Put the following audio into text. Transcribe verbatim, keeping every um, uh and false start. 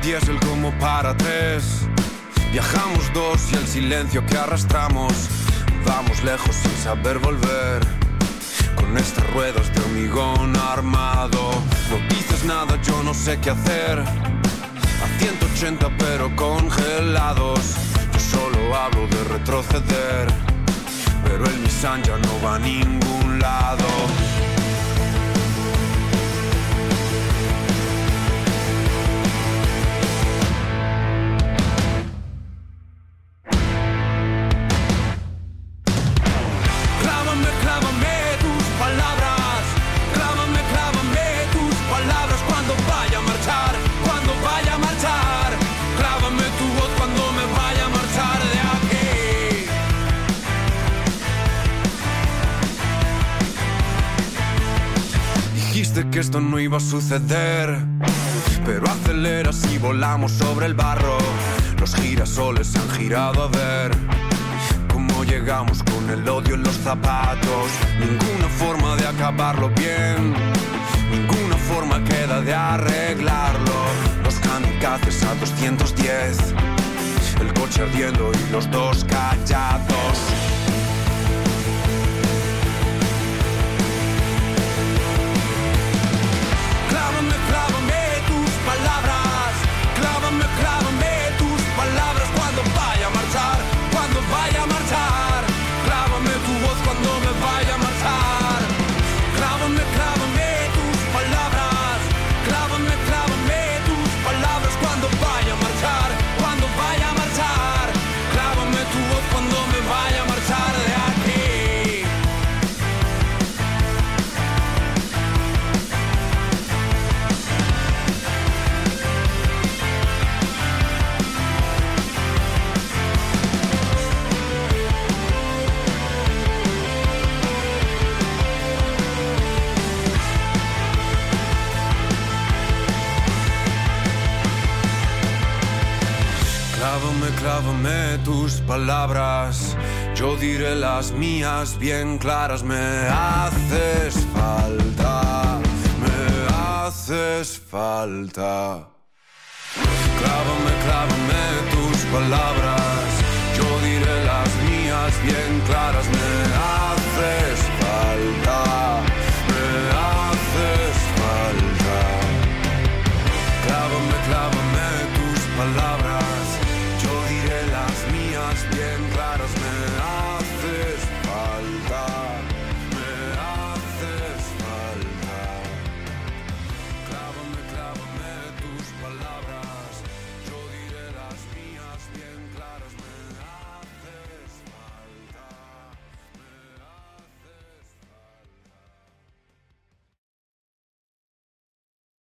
diésel como para tres. Viajamos dos y el silencio que arrastramos. Vamos lejos sin saber volver. Con estas ruedas de hormigón armado. No dices nada, yo no sé qué hacer. A ciento ochenta pero congelados. Yo solo hablo de retroceder. Pero el Nissan ya no va a ningún lado. Clávame, clávame tus palabras. Clávame, clávame tus palabras cuando vaya a marchar, cuando vaya a marchar. Clávame tu voz cuando me vaya a marchar de aquí. Dijiste que esto no iba a suceder, pero aceleras y volamos sobre el barro. Los girasoles se han girado a ver cómo llegamos con el odio en los zapatos. Ninguna forma de acabarlo bien, ninguna forma queda de arreglarlo. Los kamikazes a doscientos diez, el coche ardiendo y los dos callados. Clávame, clávame tus palabras. Clávame, clávame tus palabras cuando vaya a marchar, cuando vaya a marchar. Clávame tu voz cuando me vaya a marchar. Clávame, clávame tus palabras. Clávame, clávame tus palabras cuando vaya a marchar, cuando vaya a marchar. Clávame tu voz cuando me vaya a marchar de aquí. Clávame, clávame tus palabras. Yo diré las mías bien claras. Me haces falta, me haces falta. Clávame, clávame tus palabras. Yo diré las mías bien claras. Me haces falta.